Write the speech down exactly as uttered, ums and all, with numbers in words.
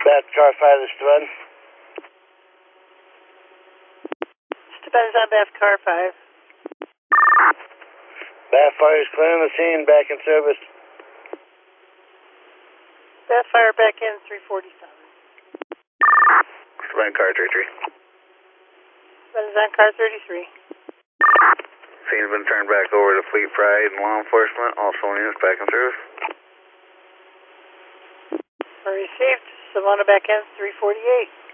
Bath car five is to run. Depends on Bath car five. Bath fire is clear on the scene, back in service. Bath fire back in three forty-seven. Depends car thirty-three. Depends on car thirty-three. Scene's been turned back over to Fleet Pride and law enforcement. All phone units back in service. Received. Savannah back in three forty-eight.